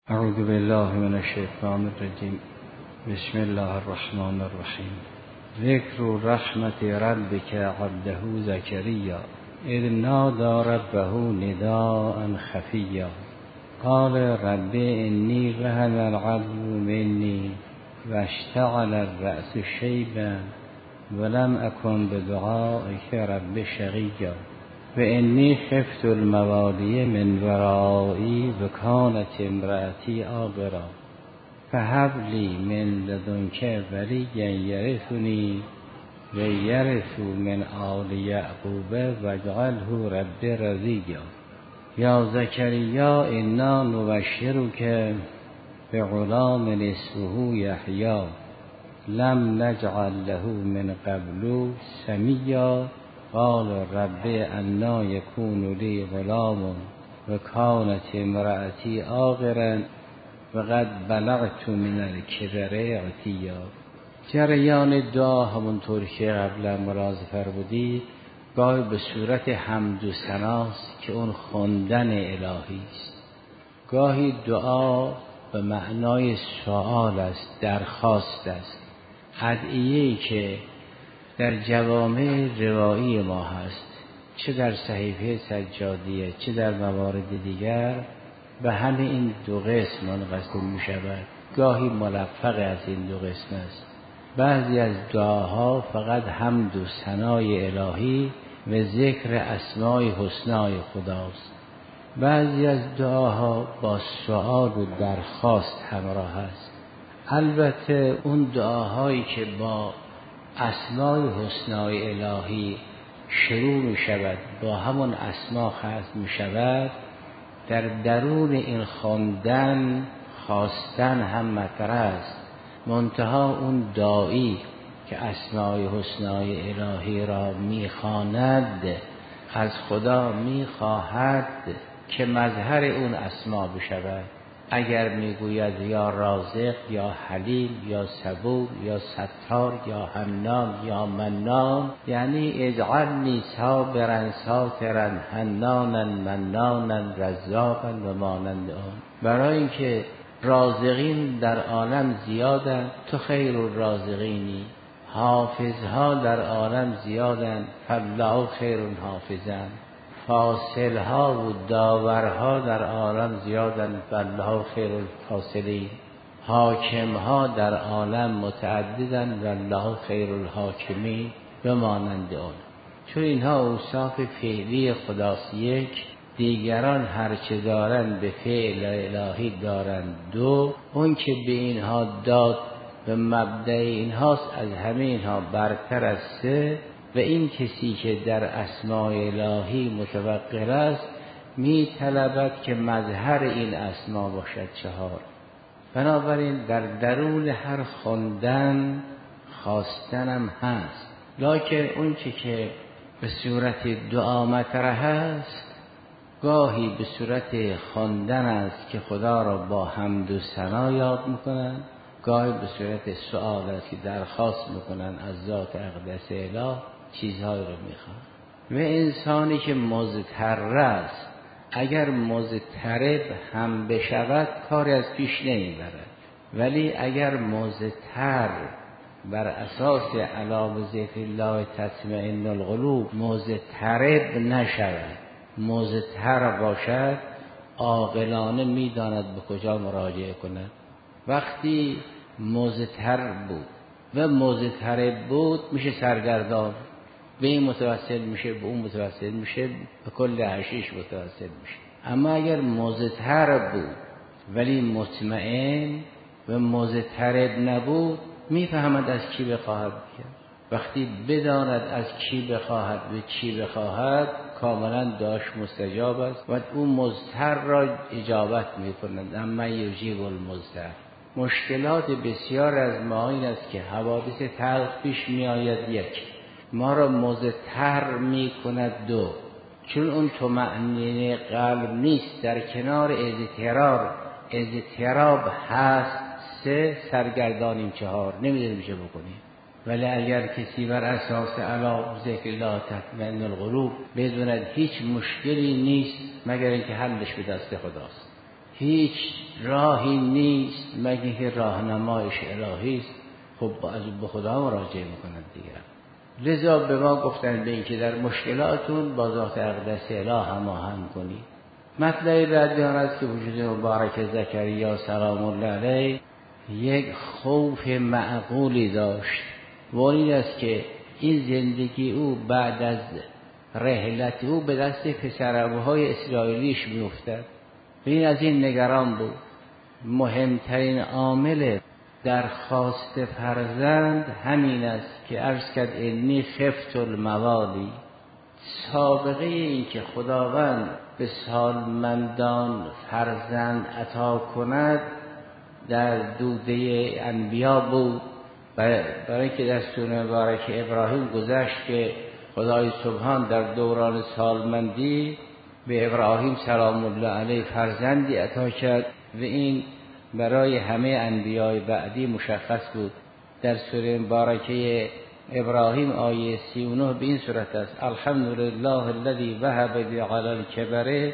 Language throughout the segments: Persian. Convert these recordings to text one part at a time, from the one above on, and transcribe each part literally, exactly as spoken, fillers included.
اعوذ بالله من الشیطان الرجیم. بسم الله الرحمن الرحیم. ذکر رحمت ربک عبده زکریا اذ نادى ربه نداء خفیا قال رب انی وهن العظم منی واشتعل الرأس شیبا ولم اکن بدعائک رب شقیا و انی خفت الموالی من ورایی و کانت امرأتی عاقرا فهب لی من لدنک ولیا یرثنی و یرث من آل یعقوب واجعله رب رضیا یا زکریا انا نبشرک بغلام اسمه یحیی لم نجعل له من قبل سمیا قال رب انا یکون لی غلام و کانت امرأتی عاقرا و قد بلغت من الکبر عتیا. جریان دعا همونطور که قبلا ملاحظه فرمودید گاهی به صورت حمد و ثناست که اون خواندن الهی است، گاهی دعا به معنای سؤال است، درخواست است، ادعیه‌ای که در جوامع روایی ما هست، چه در صحیفه سجادیه چه در موارد دیگر، به همه این دو قسم منقسم می شود. گاهی ملفق از این دو قسم است. بعضی از دعاها فقط حمد و ثنای الهی و ذکر اسمای حسنای خداست. بعضی از دعاها با سؤال و درخواست همراه است. البته اون دعاهایی که با اسمای حسنای الهی شروع می شود، با همون اسما ختم می شود، در درون این خواندن خواستن هم مطرح است. منتها اون داعی که اسمای حسنای الهی را می خواند از خدا می خواهد که مظهر اون اسما بشود. اگر میگوید یا رازق یا حلیم یا صبور یا ستار یا حنان یا منان، یعنی اجعلنی صابرا ساترا حنانا منانا رزاقا و مانند آن. برای اینکه رازقین در عالم زیادند، تو خیر الرازقینی، حافظها در عالم زیادند، فالله خیر حافظا، فاصلها و داورها در عالم زیادند، والله خیر الفاصلین، حاکمها در عالم متعددند، والله خیر الحاکمین و مانند آن. چون اینها اوصاف فعلی خداست یک، دیگران هرچه دارند به فعل الهی دارند دو، اون که به اینها داد به مبدأ اینهاست از همه اینها برتر از سه، و این کسی که در اسماء الهی متوقر است می طلبد که مظهر این اسما باشد چهار. بنابراین در درون هر خواندن خواستنم هست، لکن اون چی که به صورت دعا مطرح است گاهی به صورت خواندن است که خدا را با حمد و ثنا یاد میکنند، گاهی به صورت سؤال است که درخواست میکنند از ذات اقدس اله چیزهایی رو میخوان. و انسانی که مضطر است اگر مضطرب هم بشود کاری از پیش نمیبرد، ولی اگر مضطر بر اساس الا بذکر الله تطمئن القلوب مضطرب نشود، مضطر باشد، عاقلانه میداند به کجا مراجعه کند. وقتی مضطر بود و مضطرب بود میشه سرگردان، به این متوسل میشه به اون متوسل میشه، به کل حشیش متوسل میشه. اما اگر مضطر بود ولی مطمئن و مضطرب نبود میفهمد از کی بخواهد کرد. وقتی بداند از کی بخواهد و چی بخواهد کاملا داش مستجاب است و اون مضطر را اجابت میکنند. اما یجیب المضطر. مشکلات بسیار از ما این است که حوادث تلخ پیش می آید، یک ما را مضطر می کند، دو چون اون طمأنینه قلب نیست در کنار اضطرار اضطراب هست، سه سرگردانیم، چهار نمیدونیم میشه بکنیم. ولی اگر کسی بر اساس الا ذکر الله تطمئن القلوب بدوند هیچ مشکلی نیست مگر اینکه حلش به دست خداست، هیچ راهی نیست مگه که راهنمایش الهی است. خب از به خدا مراجعه میکنند دیگه. لذا به ما گفتن به این که در مشکلاتون با ذات اقدس اله هماهنگ کنید. مطلب بعدی آن است که وجود مبارک زکریا سلام الله علیه یک خوف معقولی داشت و این است که این زندگی او بعد از رحلت او به دست پسرابوهای اسرائیلیش میافتد. این از این نگران بود. مهمترین عامل درخواست فرزند همین است که عرض کرد انی خفت الموالی. سابقه این که خداوند به سالمندان فرزند عطا کند در دوده انبیا بود، برای که دستور مبارک ابراهیم گذشت که خدای سبحان در دوران سالمندی به ابراهیم سلام الله علیه فرزندی عطا کرد و این برای همه انبیای بعدی مشخص بود. در سوره مبارکه ابراهیم آیه سی و نه به این صورت است: الحمدلله الذی وهب لی علی الکبر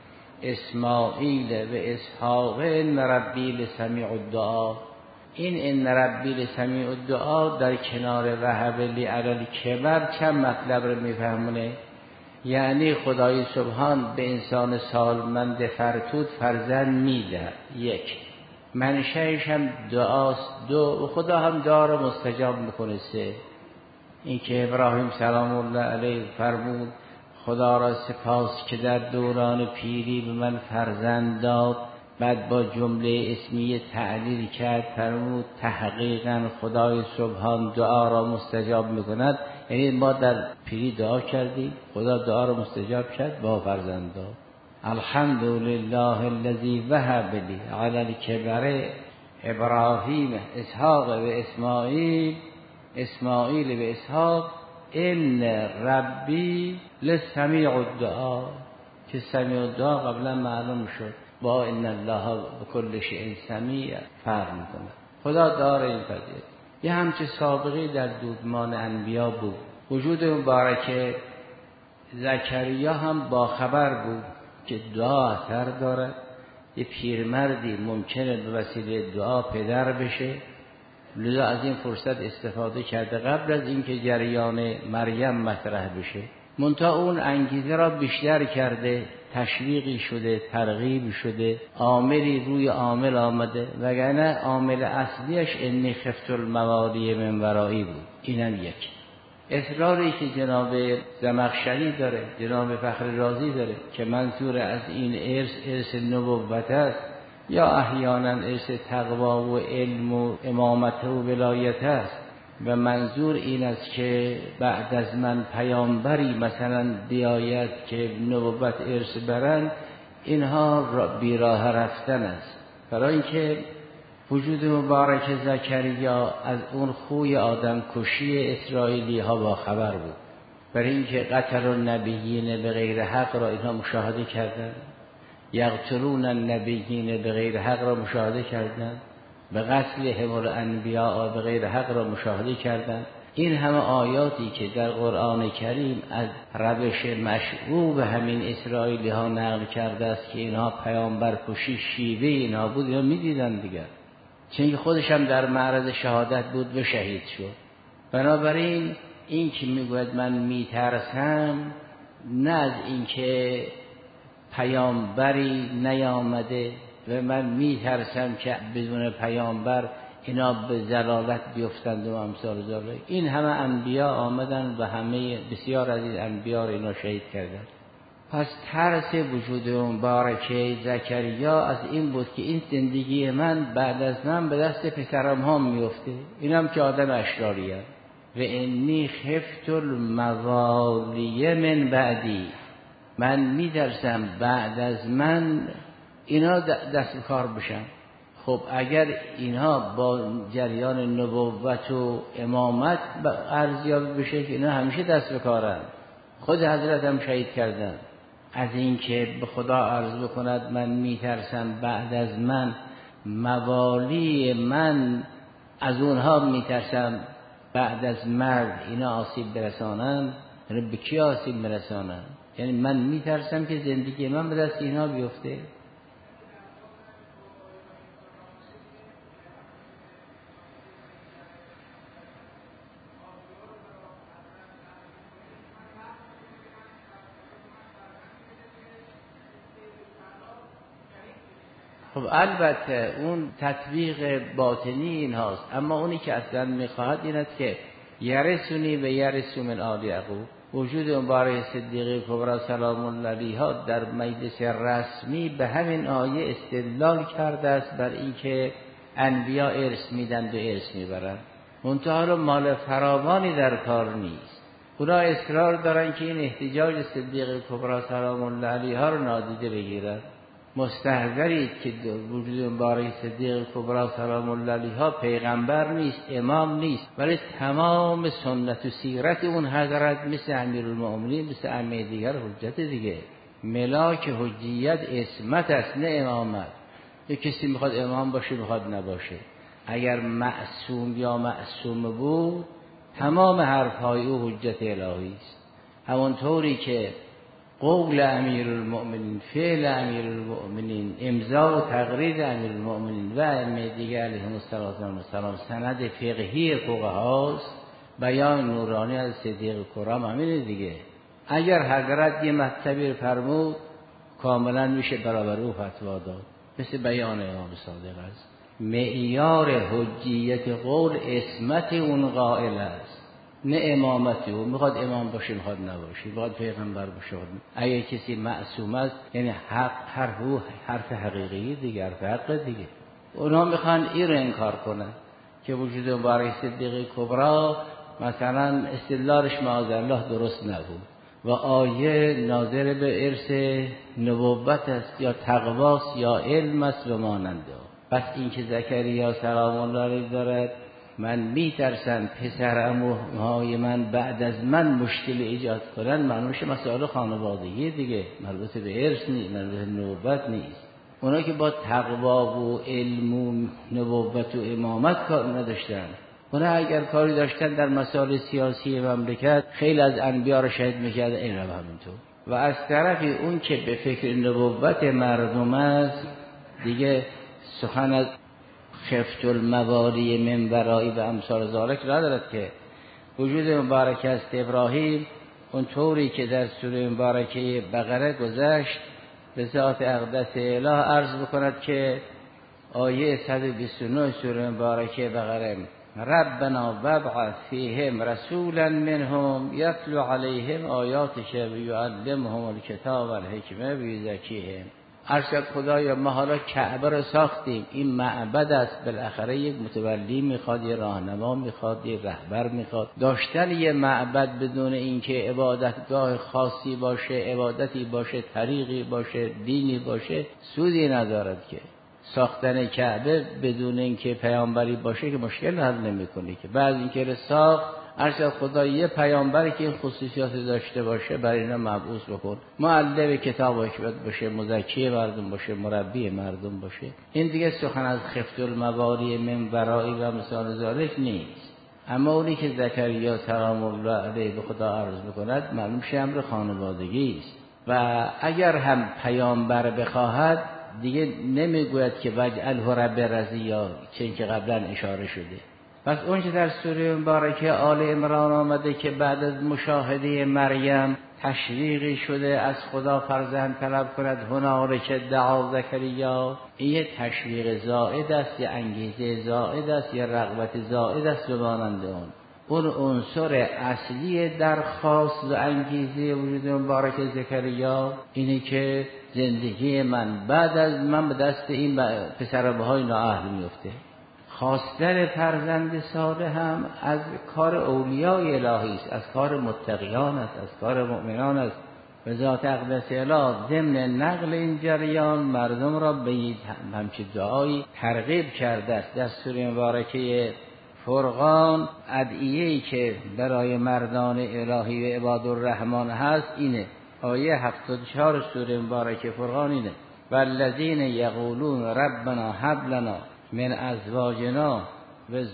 اسماعیل و اسحاق ان ربی لسمیع الدعا. این ان ربی لسمیع الدعا در کنار وهب لی علی الکبر چند مطلب رو میفهمونه. یعنی خدای سبحان به انسان سالمند فرتود فرزند میده، یک منشأش هم دعاست، دو خدا هم دعا رو مستجاب میکنه، سه این که ابراهیم سلام الله علیه فرمود خدا را سپاس که در دوران پیری به من فرزند داد، بعد با جمله اسمیه تعلیل کرد فرمود تحقیقا خدای سبحان دعا را مستجاب میکند. یعنی ما در پیری دعا کردیم، خدا دعا را مستجاب کرد با فرزند داد. الحمدلله الذی وهب لی علی الکبر ابراهیم اسحاق و اسماعیل اسماعیل و اسحاق ان ربی لسمیع الدعا، که سمیع الدعا قبلا معلوم شد با ان الله بكل شیء سمیع فرق میکنه. خدا داره این قضیه. یه همچه سابقه در دودمان انبیا بود. وجود مبارک زکریا هم با خبر بود که دعا اثر داره. یه پیرمردی ممکنه به وسیله دعا پدر بشه، لذا از این فرصت استفاده کرده قبل از اینکه جریان مریم مطرح بشه. منتها اون انگیزه را بیشتر کرده، تشویقی شده، ترغیب شده، عاملی روی عامل آمده، وگرنه عامل اصلیش انی خفت الموالی من ورایی بود. اینم یک اصراری که جناب زمخشری داره، جناب فخر رازی داره که منظور از این ارث ارث نبوت است یا احیانا ارث تقوا و علم و امامت و ولایت است و منظور این است که بعد از من پیامبری مثلا بیاید که نبوت ارث برند، اینها بیراه رفتن است. برای اینکه وجود مبارک زکریا از اون خوی آدم کشی اسرائیلی ها با خبر بود. برای اینکه قتل النبیین به غیر حق را اینها مشاهده کردند، یقتلون النبیین به غیر حق را مشاهده کردند، به قتل همول انبیاء به غیر حق را مشاهده کردند. این همه آیاتی که در قرآن کریم از روش مشعوب همین اسرائیلی ها نقل کرده است که اینها پیامبر کشی شیوه اینها بود، یا میدیدن دیگر، چون که خودش هم در معرض شهادت بود و شهید شد. بنابراین این که میگوید من میترسم، نه از این که پیامبری نیامده و من میترسم که بدون پیامبر اینا به ضلالت بیفتند و امثال ذالک. این همه انبیا آمدن و همه بسیار از این انبیا را اینا شهید کردند. پس ترس وجود مبارک زکریا از این بود که این زندگی من بعد از من به دست پسرم ها میفته، اینم که آدم اشراریه. و انی خفت الموالی من بعدی، من میترسم بعد از من اینا دست کار بشن. خب اگر اینها با جریان نبوت و امامت ارزیابی بشه که اینا همیشه دست کارن، خود حضرت هم شهید کردن. از این که به خدا عرض بکند من میترسم بعد از من موالی من از اونها میترسم بعد از مرد اینا آسیب برسانن. یعنی به کی آسیب برسانن؟ یعنی من میترسم که زندگی من به دست اینا بیفته. خب البته اون تطبیق باطنی این هاست، اما اونی که اصلا میخواهد این است که یرثونی و یرثو من آل یعقوب. وجود مبارک صدیقه کبری سلام الله علیها در مجلس رسمی به همین آیه استدلال کرده است بر اینکه انبیا ارث میدن و ارث میبرن. منتها مال فراوانی در کار نیست. اونا اصرار دارن که این احتجاج صدیقه کبری سلام الله علیها رو نادیده بگیرن. مستحضرید که وجود مبارک صدیقه کبری سلام الله علیها پیغمبر نیست، امام نیست، ولی تمام سنت و سیرت اون حضرت مثل امیرالمؤمنین، مثل ائمه دیگر حجت دیگه. ملاک حجیت اسمت است، نه امامت. یک کسی میخواد امام باشه، میخواد نباشه. اگر معصوم یا معصوم بود تمام حرفهای او حجت الهی است. همونطوری که قول امیرالمؤمنین، فعل امیرالمؤمنین، امضا و تقریر امیرالمؤمنین و ائمه دیگر علیهم السلام سند فقهی فقهاست، بیان نورانی از صدیق کرام همینه دیگه. اگر حضرت یه مطلبی فرمود کاملا میشه برابر او فتوا داد، مثل بیان امام صادق است. معیار حجیت قول اسمت اون قائل است، نه امامتی. او میخواد امام باشه، میخواد نباشه، میخواد پیغمبر باشه. اگه کسی معصوم است یعنی حق حرف او حرف حقیقی دیگه، حرف حق دیگه. اونا میخوان این رو انکار کنن که وجود مبارک صدیقه کبری مثلا استدلالش معاذالله درست نبود و آیه ناظر به ارث نبوت است یا تقواست یا علم است و ماننده. پس این که زکریا سلام الله علیه دارد من میترسم پسرعموهای من بعد از من مشکل ایجاد کنن، مرموش مسائل خانوادگی دیگه، مربوط به ارث نیست، مربوط به نبوت نیست. اونا که با تقوا و علم و نبوت و امامت کار نداشتن، اونا اگر کاری داشتن در مسائل سیاسی مملکت خیلی از انبیا رو شهید میکرد. این هم همینطور. و از طرفی اون که به فکر نبوت مردم است دیگه سخن از خفت الموالی من ورایی و امثال ذالک ندارد که وجود مبارک است ابراهیم اون طوری که در سوره مبارکه بقره گذشت به ذات اقدس اله عرض بکند که آیه صد و بیست و نه سوره مبارکه بقره ربنا وابعث فیهم رسولا منهم یتلو علیهم آیاتک و یعلمهم الکتاب والحکمه و یزکیهم. ارشد خدایا ما حالا کعبه رو ساختیم، این معبد است، بالاخره یک متولی میخواد، یه راهنما میخواد، یه رهبر میخواد. داشتن یه معبد بدون اینکه عبادتگاه خاصی باشه، عبادتی باشه، طریقی باشه، دینی باشه، سودی ندارد که. ساختن کعبه بدون اینکه پیامبری باشه که مشکل حل نمیکنه که. بعد اینکه رساخت ارشد خدا یه پیامبری که این خصوصیات داشته باشه برای اینا مبعوث بکن، معلم کتاب و حکمت باشه، مزکی مردم باشه، مربی مردم باشه. این دیگه سخن از خفت الموالی من ورایی و مثال ذالک نیست. اما اونی که زکریا سلام الله علیه به خدا عرض میکند معلوم شه امر خانوادگی است. و اگر هم پیامبر بخواهد دیگه نمیگوید که وجعله رب رضیا، چون که قبلا اشاره شده. پس اون که در سوره مبارکه آل عمران آمده که بعد از مشاهده مریم تشویقی شده از خدا فرزند طلب کند، هنالک دعا زکریا، این یه تشویق زائد است، یه انگیزه زائد است، یه رغبت زائد است به مانند اون. اون عنصر اصلی درخواست و انگیزه وجود مبارک زکریا اینه که زندگی من بعد از من به دست این پسربهای نااهل میفته. خواستن فرزند صالح هم از کار اولیای الهی است، از کار متقیان است، از کار مؤمنان است. به ذات اقدس اله ضمن نقل این جریان مردم را به همچین دعایی ترغیب کرده است. در سوره مبارکه فرقان ادعیه‌ای که برای مردان الهی و عباد الرحمن هست اینه، آیه هفتاد و چهار سوره مبارکه فرقان اینه: والذین یقولون ربنا هب لنا من ازواجنا و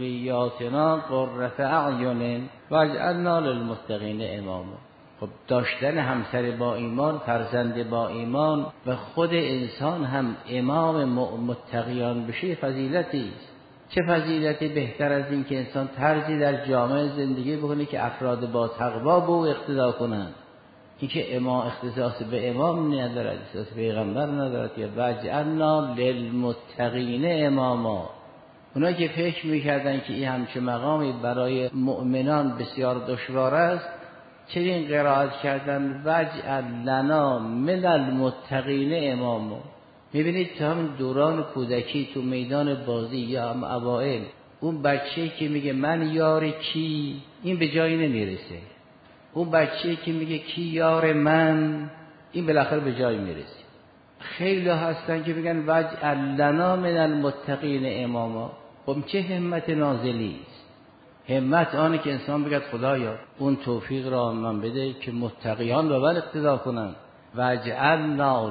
ذریاتنا قرة اعین واجعلنا للمتقین اماما. خب داشتن همسر با ایمان، فرزند با ایمان و خود انسان هم امام متقیان بشه فضیلتی است. چه فضیلتی بهتر از این که انسان طرزی در جامعه زندگی بکنه که افراد با تقوا به او اقتدا کنند. اینکه امام اختصاص به امام ندارد، اختصاص پیغمبر ندارد. یا وجعلنا للمتقین اماما، اونا که فکر میکردن که این همچه مقامی برای مؤمنان بسیار دشوار است، چنین قرائت کردن وجعل لنا من المتقین اماما. میبینید تو هم دوران کودکی تو میدان بازی یا هم اوائل، اون بچه‌ای که میگه من یار کی، این به جایی نمیرسه. اون بچه‌ای که میگه کی یار من، این بالاخره به جایی میرسه. خیلی هستن که میگن وجعل لنا من المتقین اماما. خب چه همت نازلی است؟ همت آنه که انسان بگه خدایا اون توفیق را من بده که متقیان را بر اقتدا کنن. وجعلنا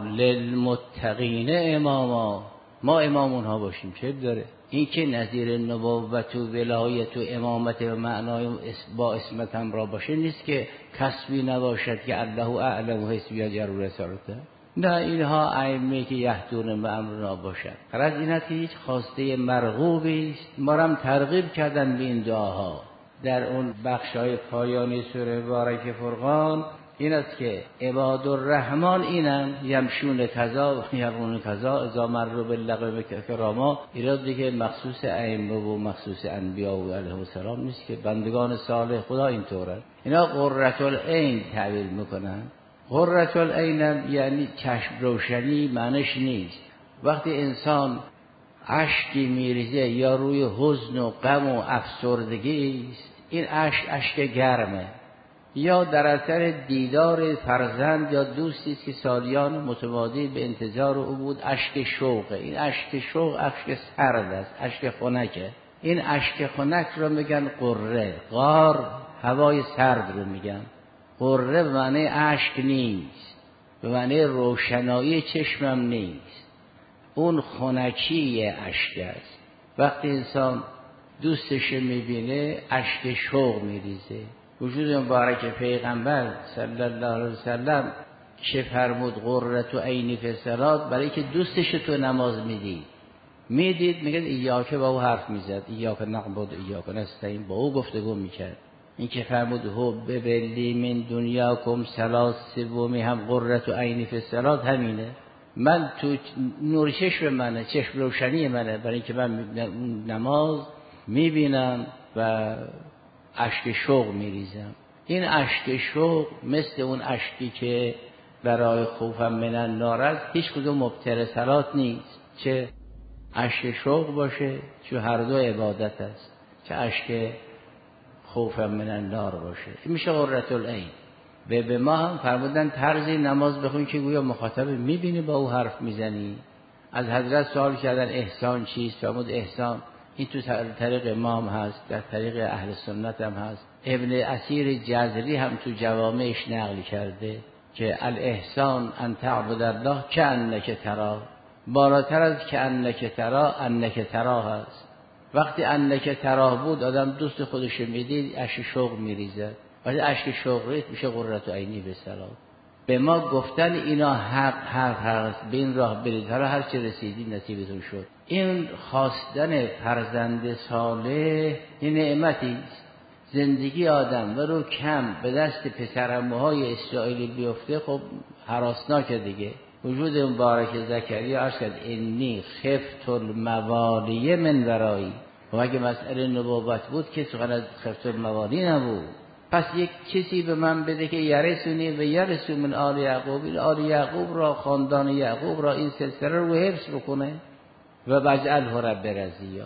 للمتقین اماما، ما امام اونها باشیم. چه داره این که نظیر نبوت و ولایت و امامت و معنای با اسمت هم را باشه نیست که کسبی نباشد که الله اعلم حسبی جر رسالته. نه، اینها ائمه که یهدون به امرنا باشد. غرض این است که هیچ خواسته مرغوبی است. ما را هم ترغیب کردن به این دعاها در اون بخشای پایانی سوره مبارکه فرقان. این است که عباد الرحمن اینم یمشون کذا و یمون کذا اذا مروا باللغو کراما. ایراد دیگه مخصوص ائمه و مخصوص انبیا و علیهم السلام نیست که بندگان صالح خدا اینطورن. اینا قرة العین تعبیر میکنن. قرة العین یعنی چشم روشنی معنیش نیست وقتی انسان اشکی میریزه یا روی حزن و غم و افسردگی است، این اشک اشک گرمه، یا در اثر دیدار فرزند یا دوستی که سالیان متمادی به انتظار او بود، اشک شوقه. این اشک شوق اشک سرد است، اشک خنکه. این اشک خنک رو میگن قره. غار هوای سرد رو میگن. قره به معنی اشک نیست، به معنی روشنایی چشمم نیست، اون خنکی اشک است. وقتی انسان دوستش میبینه اشک شوق میریزه. وجود مبارک پیغمبر صلی الله علیه وسلم چه فرمود؟ قرة عینی فی الصلاة، برای که دوستش تو نماز میدید میدید میگه ایاک، با او حرف میزد، ایاک نعبد ایاک نستعین، با او گفتگو میکرد. این که فرمود هو ببلی من دنیاکم ثلاث سومی، هم قرة عینی فی الصلاة همینه. من تو نور چشم منه، چشم روشنی منه، برای اینکه من نماز میبینم و اشک شوق میریزم. این اشک شوق مثل اون اشکی که برای خوفم من النار است، هیچ کدوم مبتر صلات نیست. چه اشک شوق باشه، چه هر دو عبادت است، چه اشک خوفم من النار باشه، این میشه قرة العین. و به ما هم فرمودن طرزی نماز بخون که گویا مخاطب میبینی با او حرف میزنی. از حضرت سوال کردن احسان چیست؟ فرمود احسان این تو طریق امام هست، در طریق اهل سنت هم هست. ابن اسیر جزری هم تو جوامعش نقل کرده که الاحسان ان تعبد الله کأنک تراه. بالاتر از کأنک تراه انک تراه هست. وقتی انک تراه بود آدم دوست خودش میدید اشک شوق میریزد، ولی اشک شوق ریز میشه قرة عینی به صلاة. به ما گفتن اینا حق حق هست، به این راه برید، حالا هر چه رسیدی نصیبتون شد. این خواستن فرزند صالح این نعمتی است. زندگی آدم و رو کم به دست پسرعموهای اسرائیلی بیفته، خب هراسناکه دیگه. وجود مبارک زکریا عرض کرد انی خفت الموالی من ورایی. و اگه مسئله نبوت بود که سخن از خفت الموالی نبود. پس یک کسی به من بده که یرثنی و یرث من آل یعقوب، این آل یعقوب را، خاندان یعقوب را، این سلسله رو حفظ بکنه. و وجعله رب رضیا.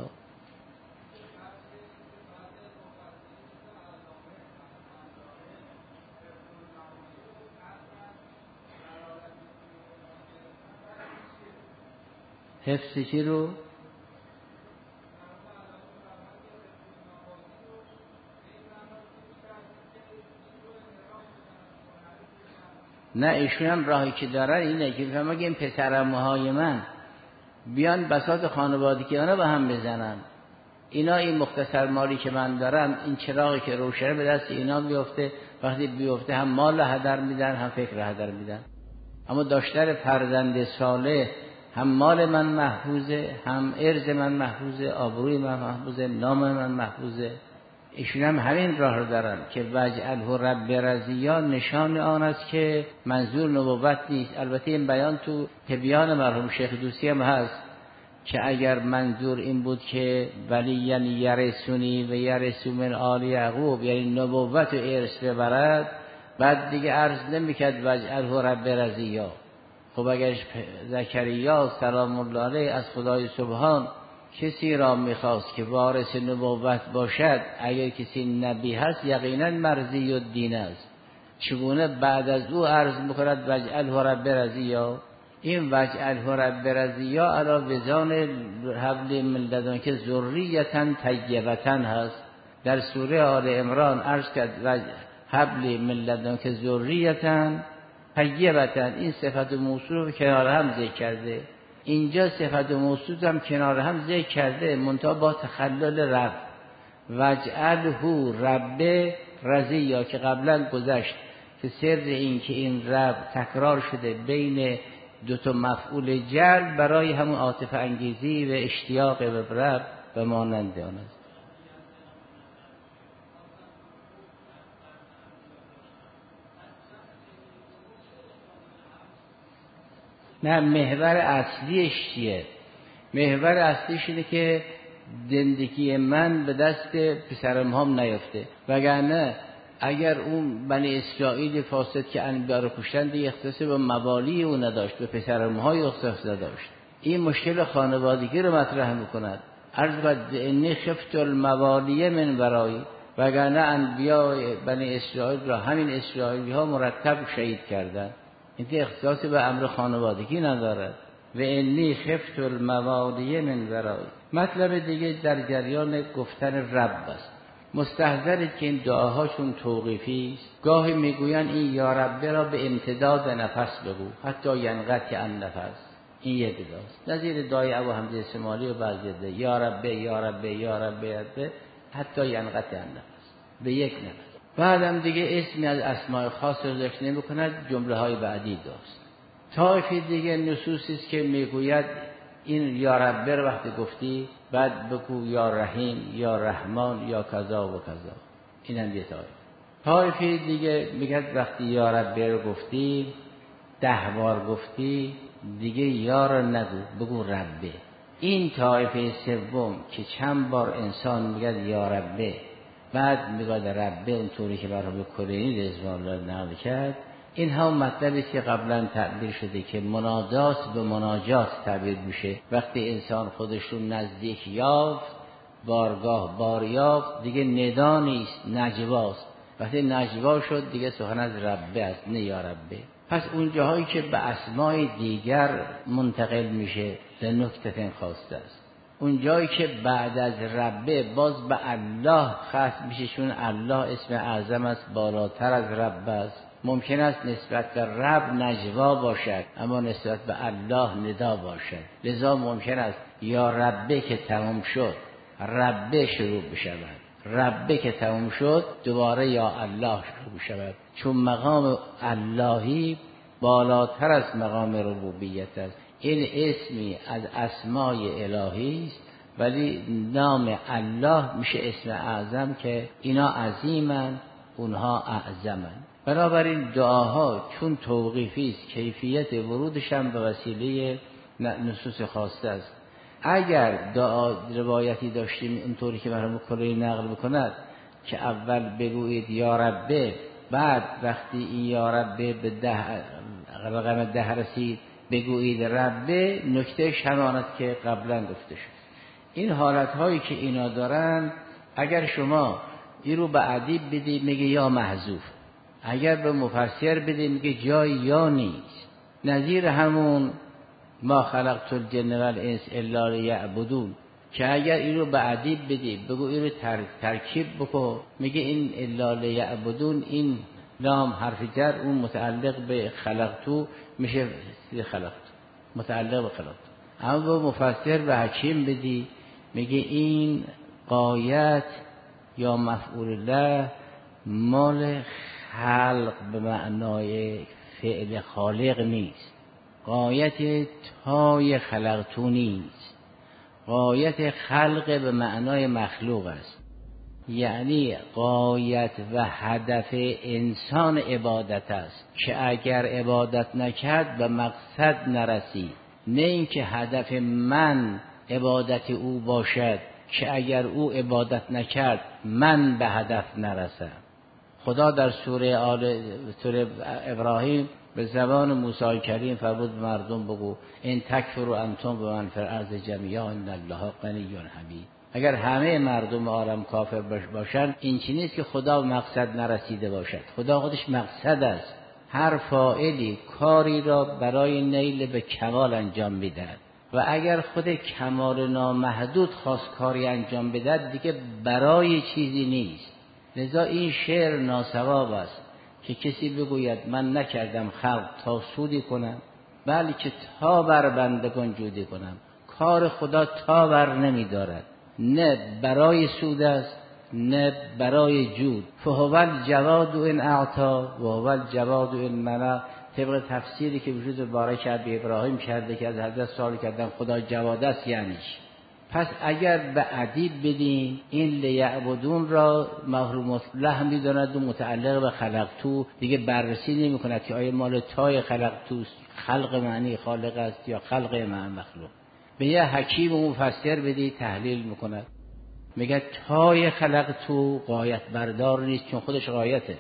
حفظ چی رو؟ نه، ایشون هم راهی که دارن اینه که فهم اگه این پسرعموهای من بیان بساط خانوادگی اینا به هم بزنن، اینا این مختصر مالی که من دارم، این چراغی که روشنه به دست اینا بیفته، وقتی بیفته هم مال هدر میدن هم فکر هدر میدن. اما داشتن فرزند صالح، هم مال من محفوظه، هم ارز من محفوظه، آبروی من محفوظه، نام من محفوظه. ایشون هم همین راه رو دارن که وجعله رب رضیا نشان آن است که منظور نبوت نیست. البته این بیان تو تبیان مرحوم شیخ دوستی هم هست که اگر منظور این بود که ولی یعنی یرثونی و یرث من آل یعقوب، یعنی نبوت و ارث ببرد، بعد دیگه عرض نمیکرد وجعله رب رضیا. خب اگر زکریا سلام الله علیه از خدای سبحان کسی را میخواست که وارث نبوت باشد، اگر کسی نبی هست یقینا مرضی الدین است، چگونه بعد از او عرض میکند وجعله رب رضیا؟ این وجعله رب رضیا علی وزان حبل من لدنک ذریة طیبة هست. در سوره آل عمران عرض کرد حبل من لدنک ذریة طیبة، این صفت موصول رو کنار هم ذکر کرده. اینجا صفت موصول هم کنار هم ذکر کرده، منتها با تخلل رب. وجعله رب رضیا که قبلا گذشت که سر این که این رب تکرار شده بین دو تا مفعول جلب برای همون عاطفه انگیزی و اشتیاق به رب و مانند آن است. نه، محور اصلیش چیه؟ محور اصلیش اینه که زندگی من به دست پسرم هم نیفته، وگرنه اگر اون بنی اسرائیل فاسد که انبیا رو کشتن دیگه اختصاص به موالی او نداشت، به پسرم های اختصاص نداشت. این مشکل خانوادگی رو مطرح میکند. عرض بعد انی خفت الموالی من ورایی، وگرنه انبیا بنی اسرائیل را همین اسرائیلی ها مرتب شهید کردن. این که اختصاصی به امر خانوادگی ندارد. و انی خفت الموالی من ورایی. مطلب دیگه در جریان گفتن رب است. مستحضرید که این دعاهاشون توقیفی است. گاهی میگوین این یا رب را به امتداد نفس بگو حتی ینقطع النفس. این یک دعاست. نظیر دعای ابو حمزه شمالی و بعضی ده یا رب یا رب یا رب یا رب حتی ینقطع النفس، به یک نفس. بعدم دیگه اسمی از اسماء خاص رو ذکر نمی‌کند، جمله های بعدی داست. طایفی دیگه نصوصی است که میگوید این یا رب رو وقتی گفتی بعد بگو یا رحیم یا رحمان یا کذا و کذا. این هم یه طایفه. طایفی دیگه میگه وقتی یا رب رو گفتی ده بار گفتی دیگه یا رو نگو، بگو ربه. این طایفه سوم که چند بار انسان میگه یا ربه بعد میگه ربه، اونطوری که مرحوم کلینی رضوان الله نقل کرد، این هم مطلبی که قبلا تعبیر شده که مناجات به مناجات تعبیر میشه. وقتی انسان خودش رو نزدیک یافت، بارگاه بار یافت، دیگه ندا نیست، نجواست. وقتی نجوا شد دیگه سخن از ربه است، نه یا ربه. پس اون جاهایی که به اسمای دیگر منتقل میشه به نکته خواسته است. اون جایی که بعد از ربه باز به الله ختم میشه، چون الله اسم اعظم است، بالاتر از رب است. ممکن است نسبت به رب نجوا باشد اما نسبت به الله ندا باشد. لذا ممکن است یا ربه که تمام شد ربه شروع بشود، ربه که تمام شد دوباره یا الله شروع بشود، چون مقام اللهی بالاتر از مقام ربوبیت است. این اسمی از اسمای الهی است، ولی نام الله میشه اسم اعظم که اینا عظیمن اونها اعظمن. بنابراین دعاها چون توقیفی است، کیفیت ورودش هم به وسیله نصوص خاصه است. اگر دعا روایتی داشتیم اینطوری که مرحوم کلینی نقل میکند که اول بگویید یا ربه، بعد وقتی این یا ربه به ده رقم ده رسید بگویید ربه، نکتهش هماند که قبلا گفته شد. این حالت هایی که اینا دارن اگر شما این رو به ادیب بدی میگه یا محذوف، اگر به مفسر بدی میگه جای یا نیست. نظیر همون ما خلقت الجن والانس الا لیعبدون که اگر این رو به ادیب بدی بگو این رو تر... ترکیب بکن، میگه این الا لیعبدون، این لام حرف جر اون متعلق به خلقتو میشه خلقت متعلق به خلقت. اما به مفسر به حکیم بدی میگه این قایت یا مفعول الله مال خلق به معنای فعل خالق نیست، قایت تای خلقتو نیست، قایت خلق به معنای مخلوق است. یعنی غایت و هدف انسان عبادت است که اگر عبادت نکرد به مقصد نرسید، نه اینکه هدف من عبادت او باشد که اگر او عبادت نکرد من به هدف نرسم. خدا در سوره آل سوره ابراهیم به زبان موسی کریم فرمود مردم بگو ان تکفروا انتم و من فی الارض جمیعا ان الله غنی حمید. اگر همه مردم عالم کافر باشند این چیزی نیست که خدا به مقصد نرسیده باشد. خدا خودش مقصد است. هر فاعلی کاری را برای نیل به کمال انجام می‌دهد و اگر خود کمال نامحدود خواست کاری انجام بدهد دیگه برای چیزی نیست. لذا این شعر ناسواب است که کسی بگوید من نکردم خلق تا سودی کنم، بلکه تا بر بندگان جودی کنم. کار خدا تا بر نمی دارد، نه برای سود است نه برای جود. فهو الجواد ان اعطا و هو الجواد ان منع. طبق تفسیری که وجود بارک ابی ابراهیم کرده که از حضرت سوال کردن خدا جواد است یعنی چی؟ پس اگر به ادیب بدین این لیعبدون را محروم له می‌داند و متعلق به خلقتو، دیگه بررسی نمی‌کند که آیا مال تای خلقتو خلق معنی خالق است یا خلق معنی مخلوق. به یه حکیم و مفسر بدی تحلیل می‌کند، میگه تای خلقتو غایت بردار نیست چون خودش غایته.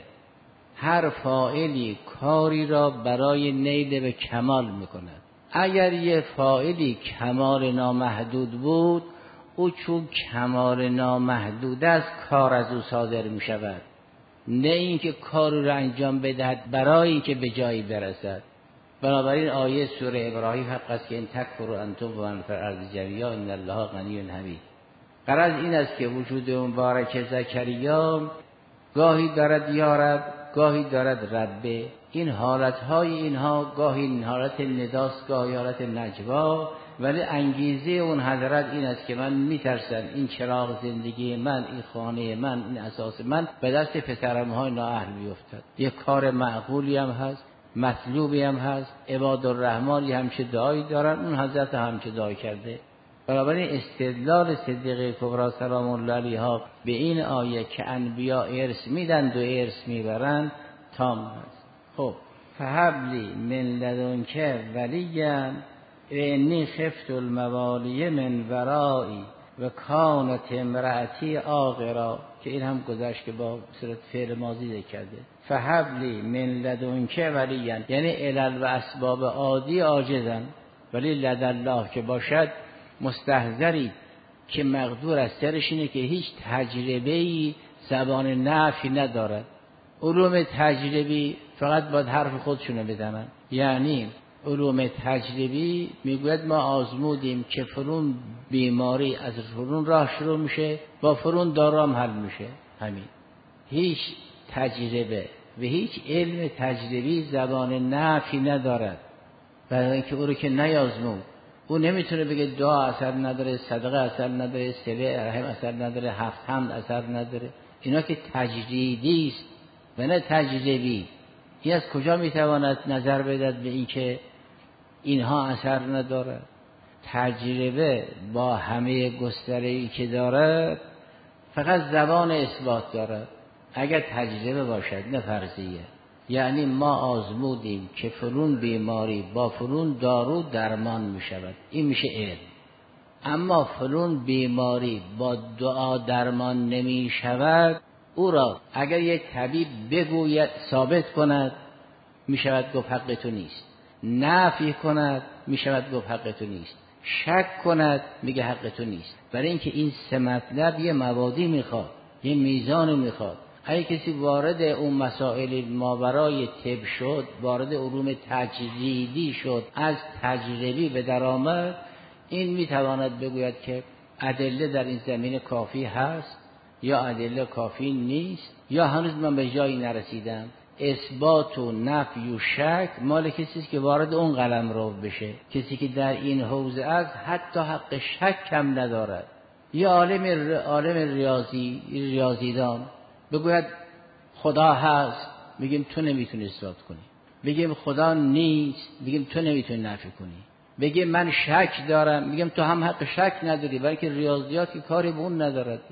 هر فاعلی کاری را برای نیل به کمال می‌کند. اگر یه فاعلی کمال نامحدود بود، او چون کمال نامحدود است کار از او صادر می شود، نه اینکه کار را انجام بدهد برای اینکه به جایی برسد. بنابراین آیه سوره ابراهیم حق است که این تکفروا انتم و من فی الارض جمیعا ان الله غنی حمید. غرض این است که وجود مبارک زکریا گاهی دارد یا رب، گاهی دارد ربه. این حالتهای اینها گاهی این حالت نداست، گاهی حالت نجوا، ولی انگیزه اون حضرت این است که من میترسم این چراغ زندگی من، این خانه من، این اساس من به دست پسرم های نااهل بیفتد. یک کار معقولی هم هست، مطلوبی هم هست. عباد الرحمن هم چه دعایی دارن، اون حضرت هم چه دعا کرده. بنابراین استدلال صدیقه کبری سلام الله علیها به این آیه که انبیا ارث میدند و ارث میبرند تام است. خب فهبلی من لدنک ولیا انی خفت الموالی من ورایی و کانت امرأتی عاقرا، که این هم گذشت که با صورت فعل ماضی ذکر کرده. فهبلی من لدنک ولیا یعنی علل و اسباب عادی عاجزن، ولی لد الله که باشد مستحضری که مقدور از سرش اینه که هیچ تجربه‌ای زبان نفی ندارد. علوم تجربی فقط باید حرف خودشونو بزنن. یعنی علوم تجربی میگوید ما آزمودیم که فرون بیماری از فرون راه شروع میشه، با فرون دارو حل میشه. همین. هیچ تجربه و هیچ علم تجربی زبان نفی ندارد، برای اینکه او رو که نیازمود. او نمیتونه بگه دعا اثر نداره، صدقه اثر نداره، صله رحم اثر نداره، هفت حمد اثر نداره. اینا که تجریدی است و نه تجربی. این از کجا میتواند نظر بدهد به این که اینها اثر نداره؟ تجربه با همه گستره‌ای که داره فقط زبان اثبات داره اگر تجربه باشد، نه فرضیه. یعنی ما آزمودیم که فلون بیماری با فلون دارو درمان می شود، این میشه علم. اما فلون بیماری با دعا درمان نمی شود، او را اگر یک طبیب بگوید ثابت کند می شود گفت حق تو نیست، نفی کند می شود گفت حق تو نیست، شک کند میگه حق تو نیست. برای اینکه این سه مطلب یه مبادی میخواد، یه میزان میخواد. اگه کسی وارد اون مسائل ماورای طب شد، وارد علوم تجریدی شد، از تجربی به در آمد، این میتواند بگوید که ادله در این زمینه کافی هست یا ادله کافی نیست، یا هنوز من به جایی نرسیدم. اثبات و نفی و شک مال کسی است که وارد اون قلم رو بشه. کسی که در این حوزه است حتی حق شک هم ندارد. یا عالم عالم ریاضی ریاضیدان بگوید خدا هست، میگیم تو نمیتونی اثبات کنی. بگیم خدا نیست، میگیم تو نمیتونی نفی کنی. بگیم من شک دارم، میگیم تو هم حق شک نداری، بلکه ریاضیات که کاری به اون ندارد.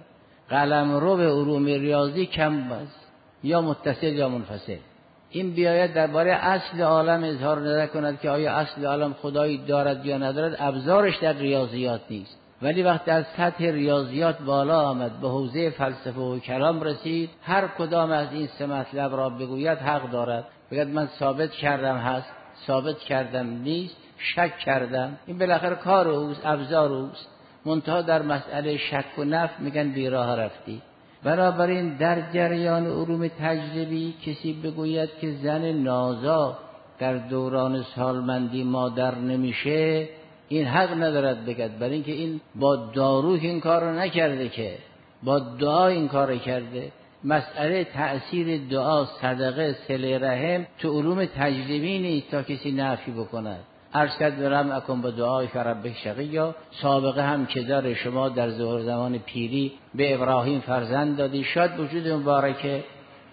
قلمرو به علوم ریاضی کم است، یا متصل یا منفصل. این بیاید درباره اصل عالم اظهار نظر کند که آیا اصل عالم خدایی دارد یا ندارد، ابزارش در ریاضیات نیست. ولی وقتی از سطح ریاضیات بالا آمد به حوزه فلسفه و کلام رسید، هر کدام از این سه مطلب را بگوید حق دارد. بگید من ثابت کردم هست، ثابت کردم نیست، شک کردم. این بالاخره کار اوست، ابزار اوست. منتها در مسئله شک و نفی میگن بیراه رفتی. بنابراین در جریان علوم تجربی کسی بگوید که زن نازا در دوران سالمندی مادر نمیشه، این حق ندارد بگد، برای اینکه این با دارو این کار رو نکرده، که با دعا این کار رو کرده. مسئله تأثیر دعا، صدقه، صله رحم تو علوم تجربی نیست تا کسی نفی بکند. عرض کرد برم اکن با دعای فربک شقیا، سابقه هم که داره. شما در ظهر زمان پیری به ابراهیم فرزند دادی، شاید وجود مبارکه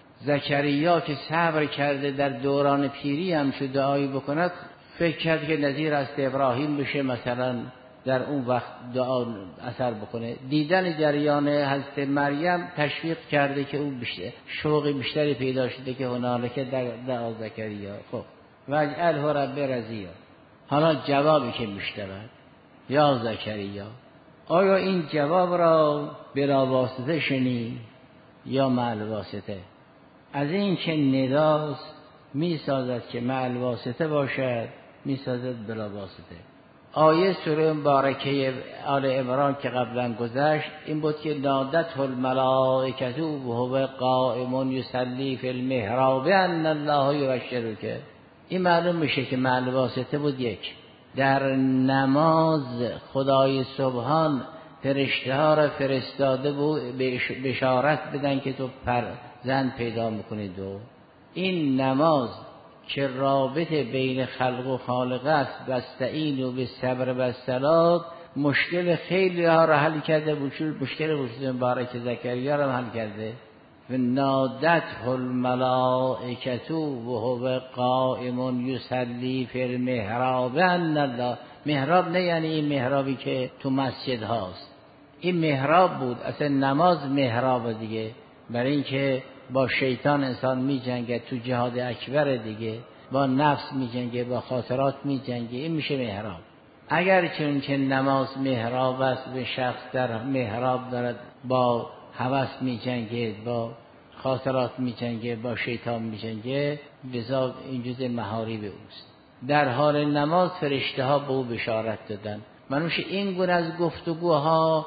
زکریا که صبر کرده در دوران پیری هم شو دعایی بکند، فکر کرد که نظیر است ابراهیم بشه، مثلا در اون وقت دعا اثر بکنه. دیدن جریان حضرت مریم تشویق کرده که اون بیشتر شوق بیشتری پیدا شده که هنالک در دعا زکریا. خب واجعله رب رضیا. حالا جوابی که میشنود یا زکریا، آیا این جواب را بلا واسطه شنید یا مع الواسطه؟ از این که نداست میسازد که مع الواسطه باشد، میسازد بلا واسطه. آیه سوره مبارکه آل عمران که قبلا گذشت این بود که نادته الملائکة و هو قائم یصلی فی المحراب ان الله یبشرک. این معلوم میشه که مع الواسطه بود. یک، در نماز خدای سبحان فرشته ها را فرستاده بود بشارت بدن که تو پر زن پیدا میکنی. دو، این نماز که رابطه بین خلق و خالق است، واستعینوا بالصبر والصلاة، مشکل خیلی ها را حل کرده. مشکل وجود مبارک زکریا را حل کرده. و نادته الملائکة و هو قائم یصلی فی المحراب ان الله. محراب نه یعنی این محرابی که تو مسجد هاست، این محراب بود. اصلا نماز محراب دیگه، برای اینکه با شیطان انسان می جنگه، تو جهاد اکبر دیگه، با نفس می جنگه، با خاطرات می جنگه، این میشه محراب. اگر چون که نماز محراب است و شخص در محراب دارد با هوس می جنگه، با خاطرات می جنگه، با شیطان می جنگه، بذات این جزء محارب اوست. در حال نماز فرشته ها به او بشارت دادن. منوش این گونه از گفتگوها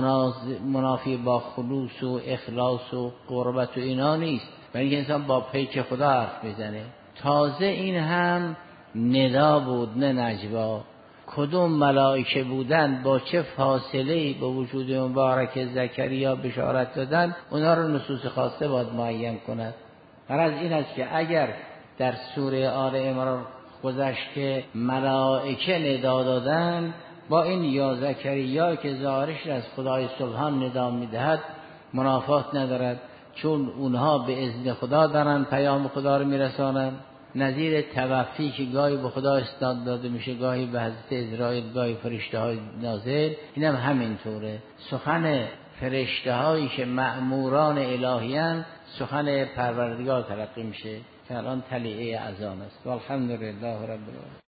منافی با خلوص و اخلاص و قربت و اینا نیست، برای اینکه انسان با پیک خدا حرف میزنه. تازه این هم ندا بود نه نجوا. کدوم ملائکه بودن، با چه فاصله‌ای به وجود مبارک زکریا بشارت دادن، اونا رو نصوص خاصه باید معین کند. غرض این است که اگر در سوره آل عمران گذشت که ملائکه ندا دادن، با این یا زکریا که ظاهرش از خدای سبحان ندا میدهد منافات ندارد، چون اونها به اذن خدا دارن پیام خدا رو میرسانن. نظیر توفی که گاهی به خدا استاد داده میشه، گاهی به حضرت اسرائیل، گاهی فرشته های نازل، اینم همینطوره. سخن فرشته هایی که مأموران الهیان سخن پروردگار تلقی میشه که الان طلیعه اذان است. والحمدلله رب العالمین.